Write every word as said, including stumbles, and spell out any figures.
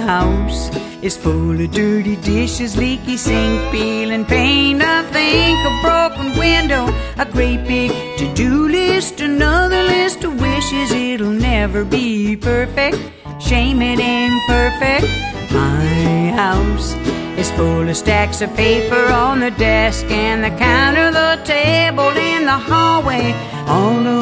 house is full of dirty dishes, leaky sink, peeling paint. I think a broken window, a great big to-do list, another list of wishes. It'll never be perfect, shame it ain't perfect. My house is full of stacks of paper on the desk and the counter, the table in the hallway, all the